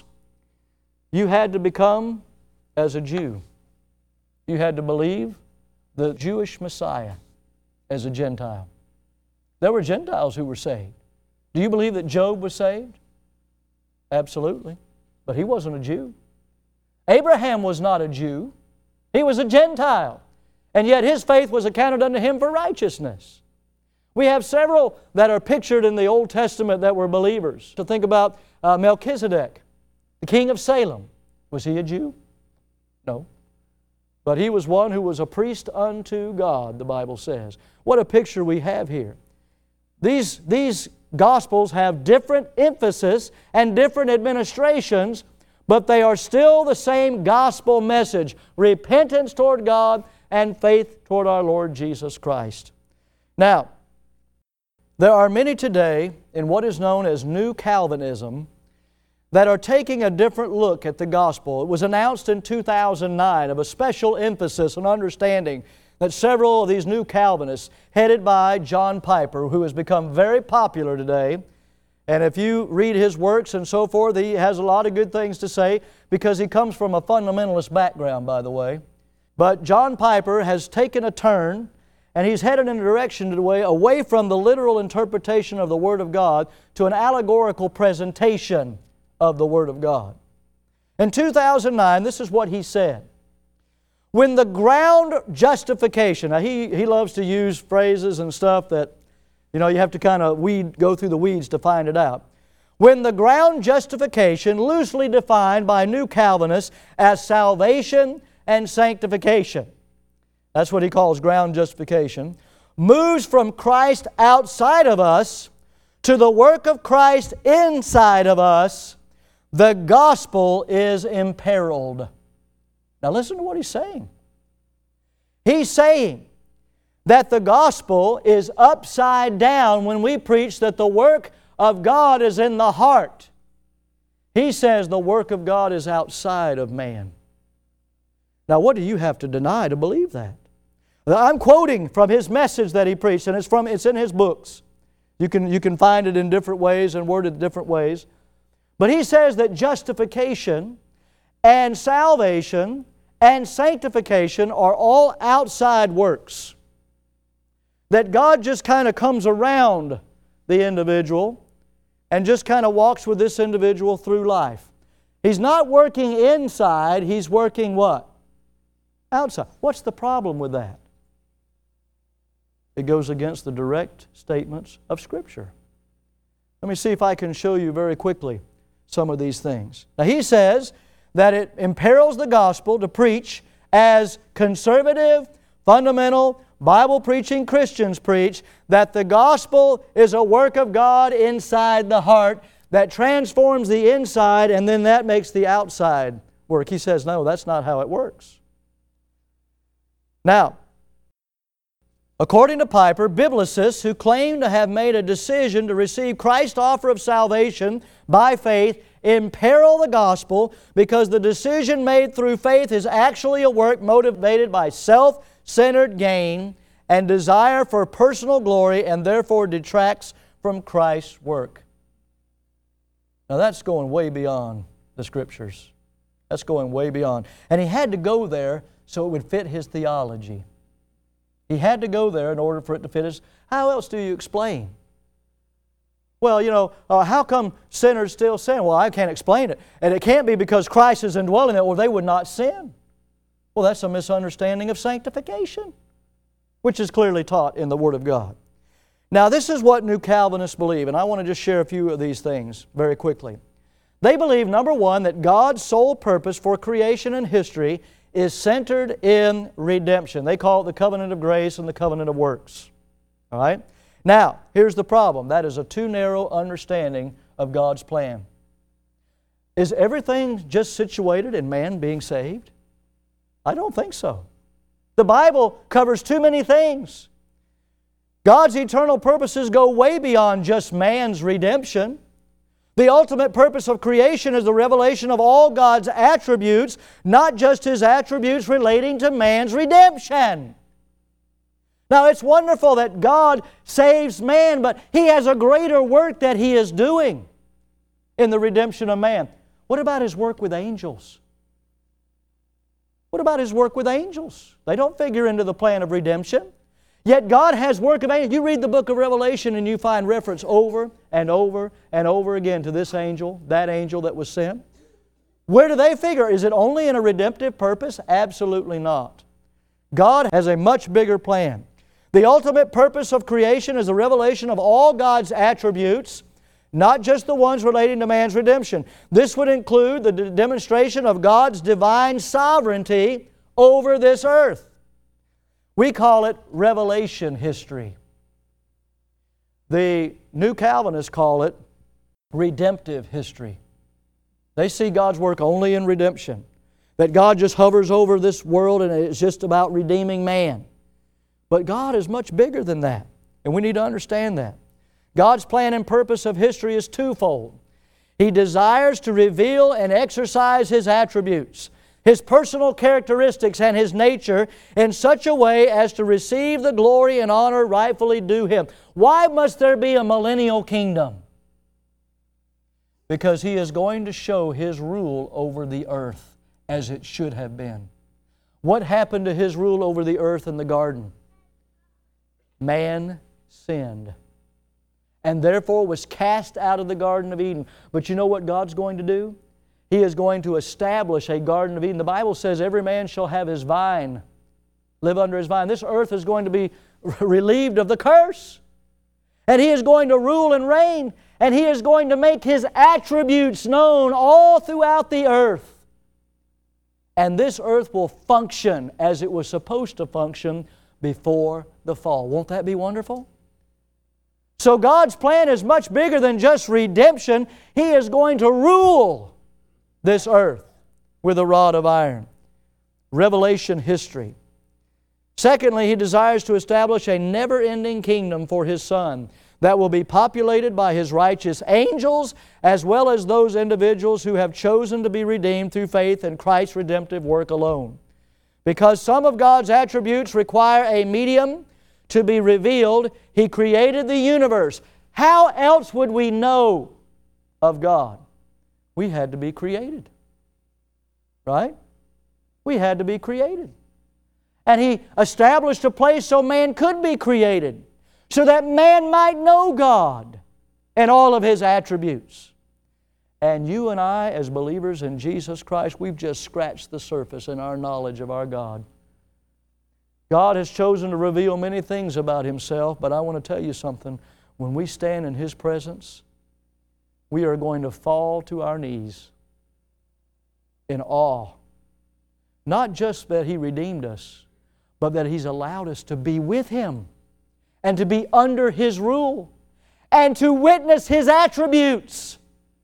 you had to become as a Jew. You had to believe the Jewish Messiah as a Gentile. There were Gentiles who were saved. Do you believe that Job was saved? Absolutely. But he wasn't a Jew. Abraham was not a Jew. He was a Gentile. And yet his faith was accounted unto him for righteousness. We have several that are pictured in the Old Testament that were believers. To think about uh, Melchizedek, the king of Salem. Was he a Jew? No. But he was one who was a priest unto God, the Bible says. What a picture we have here. These, these Gospels have different emphasis and different administrations, but they are still the same gospel message. Repentance toward God and faith toward our Lord Jesus Christ. Now, there are many today in what is known as New Calvinism that are taking a different look at the gospel. It was announced in two thousand nine of a special emphasis and understanding that several of these New Calvinists, headed by John Piper, who has become very popular today, and if you read his works and so forth, he has a lot of good things to say because he comes from a fundamentalist background, by the way. But John Piper has taken a turn and he's headed in a direction away, away from the literal interpretation of the Word of God to an allegorical presentation of the Word of God. In two thousand nine, this is what he said. When the ground justification, now he, he loves to use phrases and stuff that, you know, you have to kind of weed, go through the weeds to find it out. When the ground justification, loosely defined by New Calvinists as salvation and sanctification, that's what he calls ground justification, moves from Christ outside of us to the work of Christ inside of us, the gospel is imperiled. Now listen to what he's saying. He's saying that the gospel is upside down when we preach that the work of God is in the heart. He says the work of God is outside of man. Now what do you have to deny to believe that? I'm quoting from his message that he preached, and it's from it's in his books. You can, you can find it in different ways and worded different ways. But he says that justification and salvation and sanctification are all outside works. That God just kind of comes around the individual and just kind of walks with this individual through life. He's not working inside, He's working what? Outside. What's the problem with that? It goes against the direct statements of Scripture. Let me see if I can show you very quickly some of these things. Now he says that it imperils the gospel to preach as conservative, fundamental, Bible-preaching Christians preach, that the gospel is a work of God inside the heart that transforms the inside and then that makes the outside work. He says, no, that's not how it works. Now, according to Piper, biblicists who claim to have made a decision to receive Christ's offer of salvation by faith imperil the gospel because the decision made through faith is actually a work motivated by self-centered gain and desire for personal glory and therefore detracts from Christ's work. Now that's going way beyond the Scriptures. That's going way beyond. And he had to go there so it would fit his theology. He had to go there in order for it to fit his... How else do you explain? Well, you know, uh, how come sinners still sin? Well, I can't explain it. And it can't be because Christ is indwelling it or they would not sin. Well, that's a misunderstanding of sanctification, which is clearly taught in the Word of God. Now, this is what New Calvinists believe, and I want to just share a few of these things very quickly. They believe, number one, that God's sole purpose for creation and history is centered in redemption. They call it the covenant of grace and the covenant of works. All right? Now, here's the problem. That is a too narrow understanding of God's plan. Is everything just situated in man being saved? I don't think so. The Bible covers too many things. God's eternal purposes go way beyond just man's redemption. The ultimate purpose of creation is the revelation of all God's attributes, not just His attributes relating to man's redemption. Now, it's wonderful that God saves man, but He has a greater work that He is doing in the redemption of man. What about His work with angels? What about His work with angels? They don't figure into the plan of redemption. Yet God has work of angels. You read the book of Revelation and you find reference over and over and over again to this angel, that angel that was sent. Where do they figure? Is it only in a redemptive purpose? Absolutely not. God has a much bigger plan. The ultimate purpose of creation is the revelation of all God's attributes, not just the ones relating to man's redemption. This would include the de- demonstration of God's divine sovereignty over this earth. We call it revelation history. The New Calvinists call it redemptive history. They see God's work only in redemption. That God just hovers over this world and it's just about redeeming man. But God is much bigger than that. And we need to understand that. God's plan and purpose of history is twofold. He desires to reveal and exercise His attributes, His personal characteristics and His nature in such a way as to receive the glory and honor rightfully due Him. Why must there be a millennial kingdom? Because He is going to show His rule over the earth as it should have been. What happened to His rule over the earth in the garden? Man sinned and therefore was cast out of the Garden of Eden. But you know what God's going to do? He is going to establish a Garden of Eden. The Bible says every man shall have his vine, live under his vine. This earth is going to be relieved of the curse. And He is going to rule and reign. And He is going to make His attributes known all throughout the earth. And this earth will function as it was supposed to function before the fall. Won't that be wonderful? So God's plan is much bigger than just redemption. He is going to rule this earth with a rod of iron. Revelation history. Secondly, He desires to establish a never-ending kingdom for His Son that will be populated by His righteous angels as well as those individuals who have chosen to be redeemed through faith in Christ's redemptive work alone. Because some of God's attributes require a medium to be revealed, He created the universe. How else would we know of God? We had to be created. Right? We had to be created. And He established a place so man could be created, so that man might know God and all of His attributes. And you and I, as believers in Jesus Christ, we've just scratched the surface in our knowledge of our God. God has chosen to reveal many things about Himself, but I want to tell you something. When we stand in His presence, we are going to fall to our knees in awe. Not just that He redeemed us, but that He's allowed us to be with Him and to be under His rule and to witness His attributes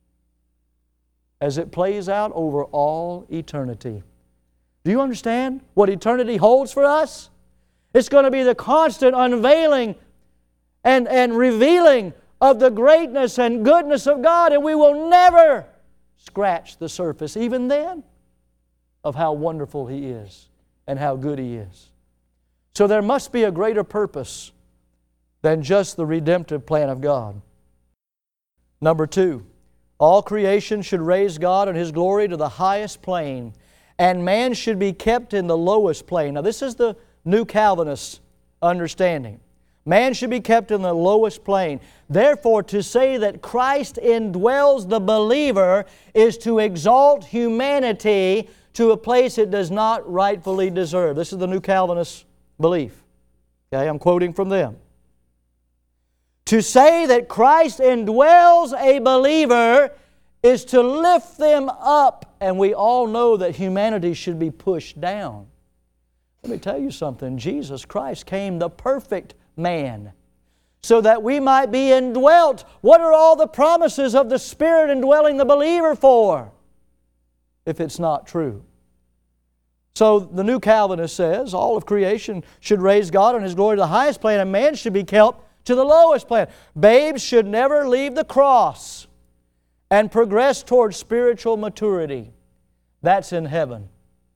as it plays out over all eternity. Do you understand what eternity holds for us? It's going to be the constant unveiling and, and revealing of the greatness and goodness of God, and we will never scratch the surface, even then, of how wonderful He is and how good He is. So there must be a greater purpose than just the redemptive plan of God. Number two, all creation should raise God and His glory to the highest plane, and man should be kept in the lowest plane. Now this is the New Calvinist understanding. Man should be kept in the lowest plane. Therefore, to say that Christ indwells the believer is to exalt humanity to a place it does not rightfully deserve. This is the New Calvinist belief. Okay, I'm quoting from them. To say that Christ indwells a believer is to lift them up, and we all know that humanity should be pushed down. Let me tell you something. Jesus Christ came the perfect man so that we might be indwelt. What are all the promises of the Spirit indwelling the believer for, if it's not true? So the New Calvinist says all of creation should raise God and His glory to the highest plane, and man should be kept to the lowest plane. Babes should never leave the cross and progress towards spiritual maturity. That's in heaven.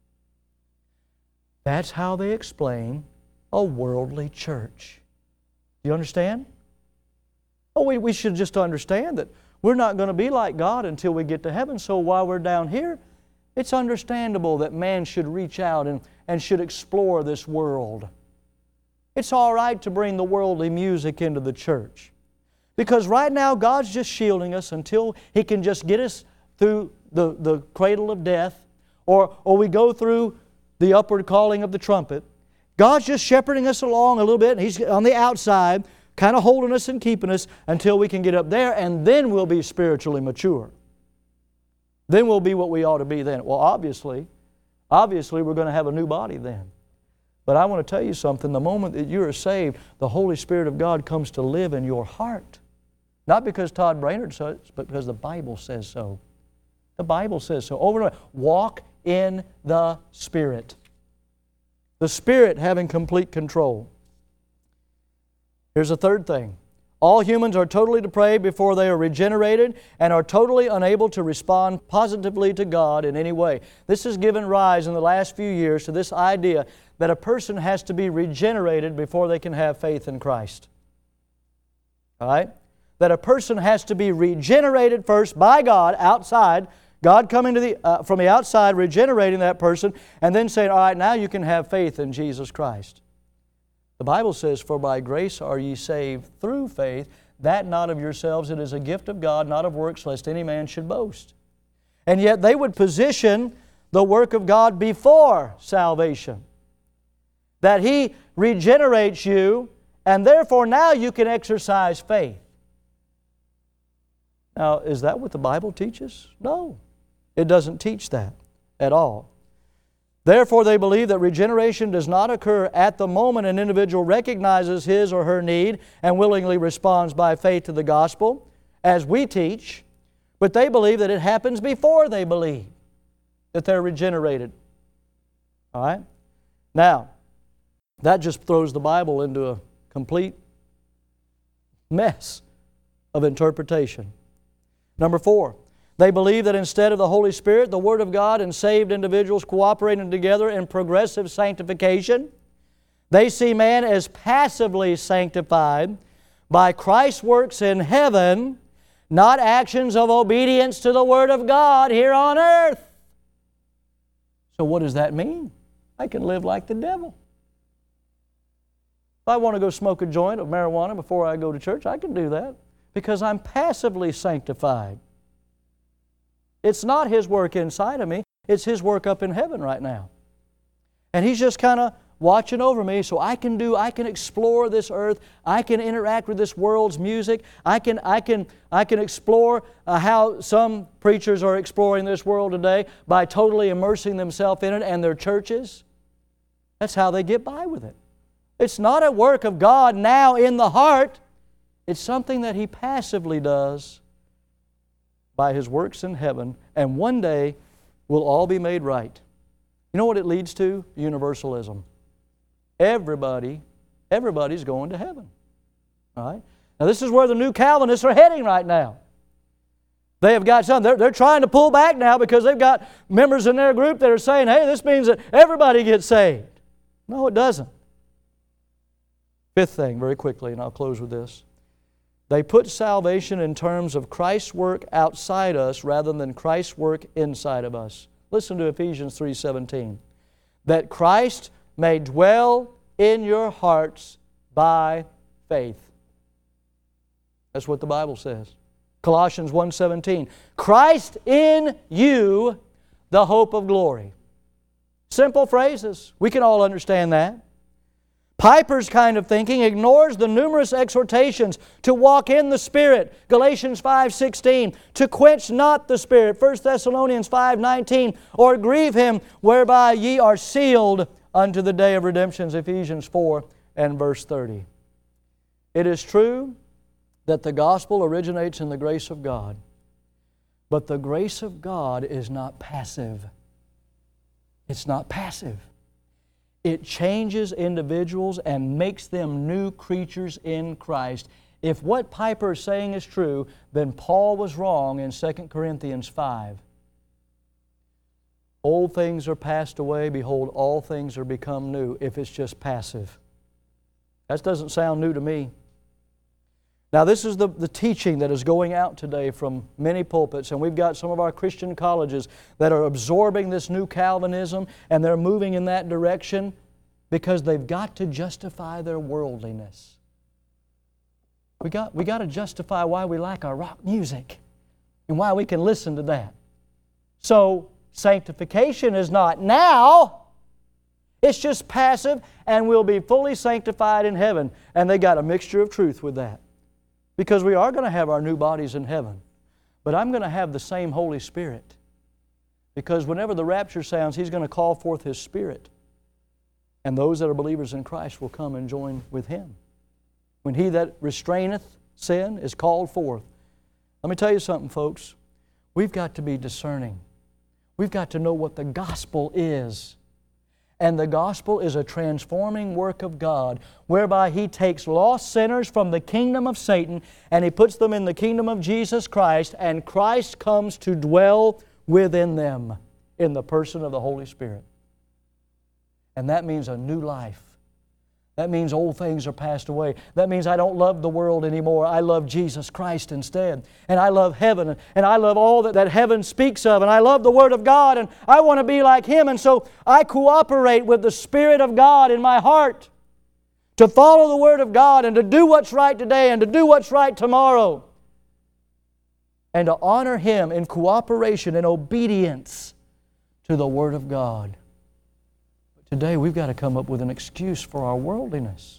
That's how they explain a worldly church. Do you understand? Oh, we, we should just understand that we're not going to be like God until we get to heaven. So while we're down here, it's understandable that man should reach out and, and should explore this world. It's all right to bring the worldly music into the church. Because right now, God's just shielding us until He can just get us through the, the cradle of death, or, or we go through the upward calling of the trumpet. God's just shepherding us along a little bit, and He's on the outside, kind of holding us and keeping us until we can get up there, and then we'll be spiritually mature. Then we'll be what we ought to be then. Well, obviously, obviously we're going to have a new body then. But I want to tell you something. The moment that you are saved, the Holy Spirit of God comes to live in your heart. Not because Todd Brainerd says, but because the Bible says so. The Bible says so. Over and over. Walk in the Spirit. The Spirit having complete control. Here's a third thing. All humans are totally depraved before they are regenerated and are totally unable to respond positively to God in any way. This has given rise in the last few years to this idea that a person has to be regenerated before they can have faith in Christ. All right? That a person has to be regenerated first by God outside, God coming to the, uh, from the outside, regenerating that person, and then saying, all right, now you can have faith in Jesus Christ. The Bible says, for by grace are ye saved through faith, that not of yourselves, it is a gift of God, not of works, lest any man should boast. And yet they would position the work of God before salvation. That He regenerates you, and therefore now you can exercise faith. Now, is that what the Bible teaches? No, it doesn't teach that at all. Therefore, they believe that regeneration does not occur at the moment an individual recognizes his or her need and willingly responds by faith to the gospel, as we teach, but they believe that it happens before they believe that they're regenerated. All right? Now, that just throws the Bible into a complete mess of interpretation. Number four, they believe that instead of the Holy Spirit, the Word of God, and saved individuals cooperating together in progressive sanctification, they see man as passively sanctified by Christ's works in heaven, not actions of obedience to the Word of God here on earth. So what does that mean? I can live like the devil. If I want to go smoke a joint of marijuana before I go to church, I can do that because I'm passively sanctified. It's not His work inside of me. It's His work up in heaven right now. And He's just kind of watching over me so I can do, I can explore this earth. I can interact with this world's music. I can, I can, I can explore uh, how some preachers are exploring this world today by totally immersing themselves in it and their churches. That's how they get by with it. It's not a work of God now in the heart. It's something that He passively does by His works in heaven, and one day we'll all be made right. You know what it leads to? Universalism. Everybody, everybody's going to heaven. All right? Now this is where the new Calvinists are heading right now. They have got some. They're, they're trying to pull back now because they've got members in their group that are saying, hey, this means that everybody gets saved. No, it doesn't. Fifth thing, very quickly, and I'll close with this. They put salvation in terms of Christ's work outside us rather than Christ's work inside of us. Listen to Ephesians three seventeen. That Christ may dwell in your hearts by faith. That's what the Bible says. Colossians one seventeen. Christ in you, the hope of glory. Simple phrases. We can all understand that. Piper's kind of thinking ignores the numerous exhortations to walk in the Spirit. Galatians five sixteen. To quench not the Spirit. First Thessalonians five nineteen. Or grieve Him whereby ye are sealed unto the day of redemption. Ephesians four and verse thirty. It is true that the gospel originates in the grace of God. But the grace of God is not passive. It's not passive. It changes individuals and makes them new creatures in Christ. If what Piper is saying is true, then Paul was wrong in Second Corinthians five. Old things are passed away, behold, all things are become new, if it's just passive. That doesn't sound new to me. Now, this is the, the teaching that is going out today from many pulpits, and we've got some of our Christian colleges that are absorbing this new Calvinism, and they're moving in that direction because they've got to justify their worldliness. We got, we got to justify why we like our rock music and why we can listen to that. So, sanctification is not now. It's just passive, and we'll be fully sanctified in heaven. And they got a mixture of truth with that. Because we are going to have our new bodies in heaven. But I'm going to have the same Holy Spirit. Because whenever the rapture sounds, He's going to call forth His Spirit. And those that are believers in Christ will come and join with Him. When he that restraineth sin is called forth. Let me tell you something, folks. We've got to be discerning. We've got to know what the gospel is. And the gospel is a transforming work of God whereby He takes lost sinners from the kingdom of Satan and He puts them in the kingdom of Jesus Christ, and Christ comes to dwell within them in the person of the Holy Spirit. And that means a new life. That means old things are passed away. That means I don't love the world anymore. I love Jesus Christ instead. And I love heaven. And I love all that, that heaven speaks of. And I love the Word of God. And I want to be like Him. And so I cooperate with the Spirit of God in my heart to follow the Word of God and to do what's right today and to do what's right tomorrow. And to honor Him in cooperation and obedience to the Word of God. Today we've got to come up with an excuse for our worldliness.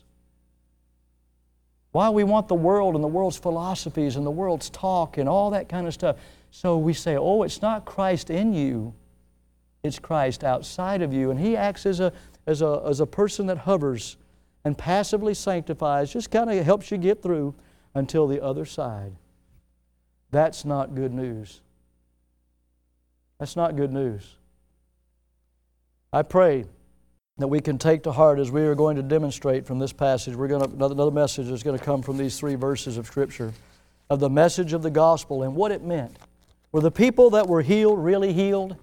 Why we want the world and the world's philosophies and the world's talk and all that kind of stuff. So we say, oh, it's not Christ in you. It's Christ outside of you. And He acts as a, as a, as a person that hovers and passively sanctifies, just kind of helps you get through until the other side. That's not good news. That's not good news. I pray that we can take to heart as we are going to demonstrate from this passage. We're going to, another, another message is going to come from these three verses of Scripture, of the message of the gospel and what it meant. Were the people that were healed really healed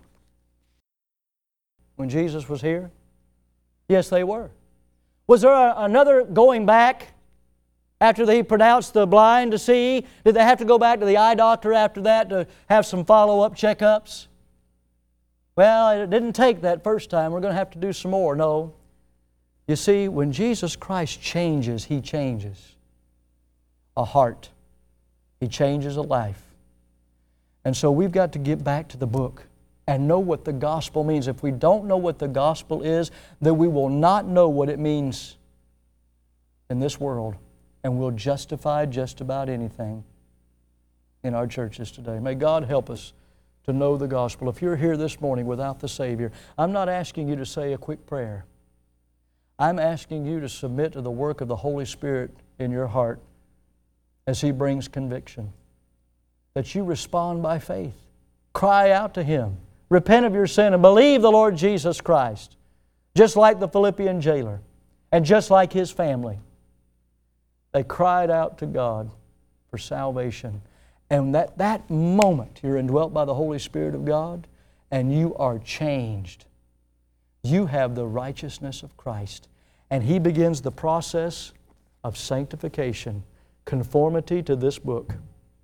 when Jesus was here? Yes, they were. Was there a, another going back after He pronounced the blind to see? Did they have to go back to the eye doctor after that to have some follow-up checkups? Well, it didn't take that first time. We're going to have to do some more. No. You see, when Jesus Christ changes, He changes a heart. He changes a life. And so we've got to get back to the book and know what the gospel means. If we don't know what the gospel is, then we will not know what it means in this world, and we'll justify just about anything in our churches today. May God help us to know the gospel. If you're here this morning without the Savior, I'm not asking you to say a quick prayer. I'm asking you to submit to the work of the Holy Spirit in your heart as He brings conviction. That you respond by faith. Cry out to Him. Repent of your sin and believe the Lord Jesus Christ. Just like the Philippian jailer and just like his family. They cried out to God for salvation. And that, that moment, you're indwelt by the Holy Spirit of God, and you are changed. You have the righteousness of Christ. And He begins the process of sanctification, conformity to this book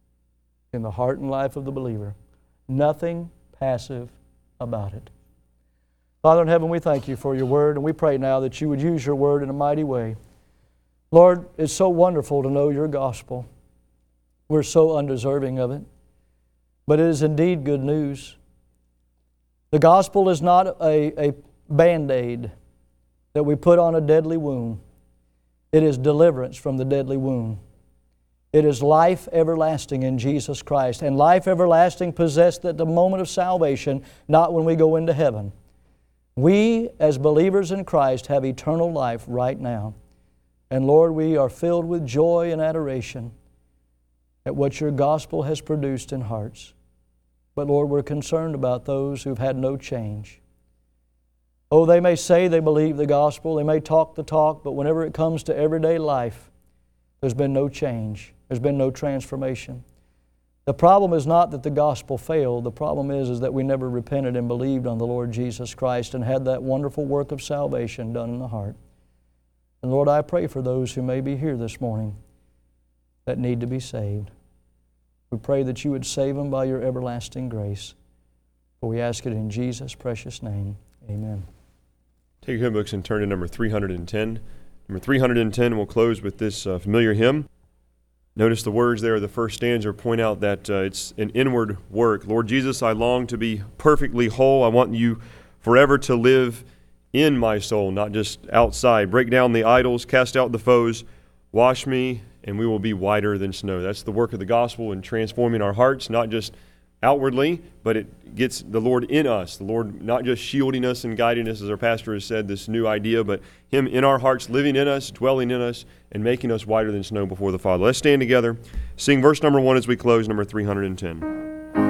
in the heart and life of the believer. Nothing passive about it. Father in heaven, we thank You for Your Word, and we pray now that You would use Your Word in a mighty way. Lord, it's so wonderful to know Your gospel. We're so undeserving of it, but it is indeed good news. The gospel is not a, a Band-Aid that we put on a deadly wound. It is deliverance from the deadly wound. It is life everlasting in Jesus Christ, and life everlasting possessed at the moment of salvation, not when we go into heaven. We, as believers in Christ, have eternal life right now. And Lord, we are filled with joy and adoration at what Your gospel has produced in hearts. But Lord, we're concerned about those who've had no change. Oh, they may say they believe the gospel, they may talk the talk, but whenever it comes to everyday life, there's been no change. There's been no transformation. The problem is not that the gospel failed. The problem is, is that we never repented and believed on the Lord Jesus Christ and had that wonderful work of salvation done in the heart. And Lord, I pray for those who may be here this morning that need to be saved. We pray that You would save them by Your everlasting grace. For we ask it in Jesus' precious name. Amen. Take your hymn books and turn to number three hundred ten. Number three hundred ten, we'll close with this uh, familiar hymn. Notice the words there of the first stanza point out that uh, it's an inward work. Lord Jesus, I long to be perfectly whole. I want You forever to live in my soul, not just outside. Break down the idols, cast out the foes, wash me, and we will be whiter than snow. That's the work of the gospel in transforming our hearts, not just outwardly, but it gets the Lord in us. The Lord not just shielding us and guiding us, as our pastor has said, this new idea, but Him in our hearts, living in us, dwelling in us, and making us whiter than snow before the Father. Let's stand together, sing verse number one as we close, number three hundred ten.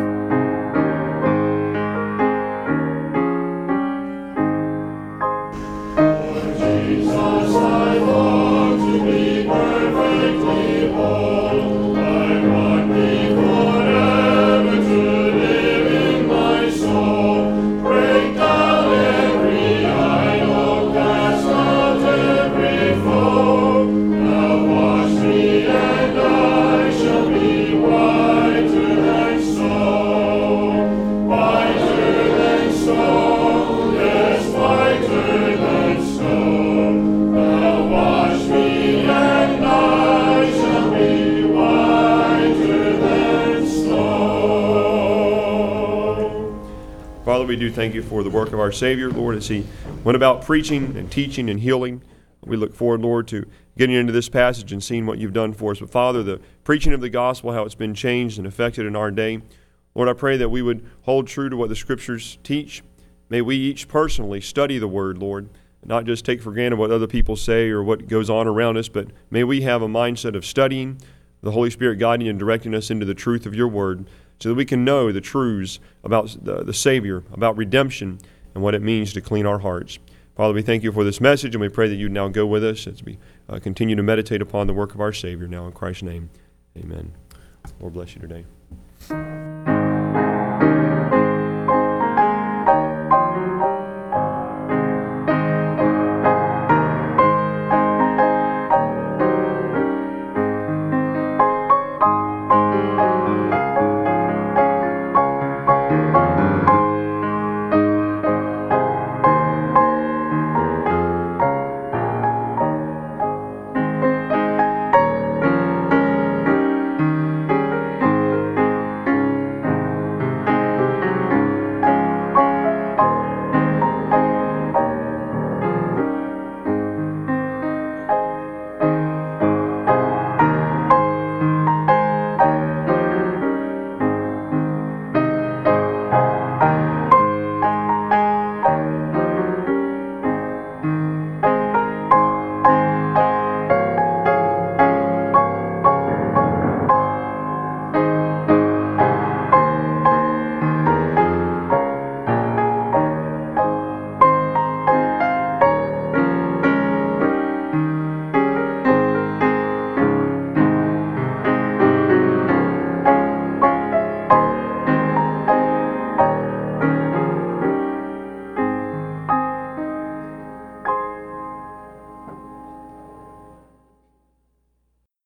We do thank You for the work of our Savior, Lord, as He went about preaching and teaching and healing. We look forward, Lord, to getting into this passage and seeing what You've done for us. But Father, the preaching of the gospel, how it's been changed and affected in our day, Lord, I pray that we would hold true to what the Scriptures teach. May we each personally study the Word, Lord, not just take for granted what other people say or what goes on around us, but may we have a mindset of studying, the Holy Spirit guiding and directing us into the truth of Your Word, so that we can know the truths about the, the Savior, about redemption, and what it means to clean our hearts. Father, we thank You for this message, and we pray that You now go with us as we uh, continue to meditate upon the work of our Savior now in Christ's name. Amen. Lord bless you today.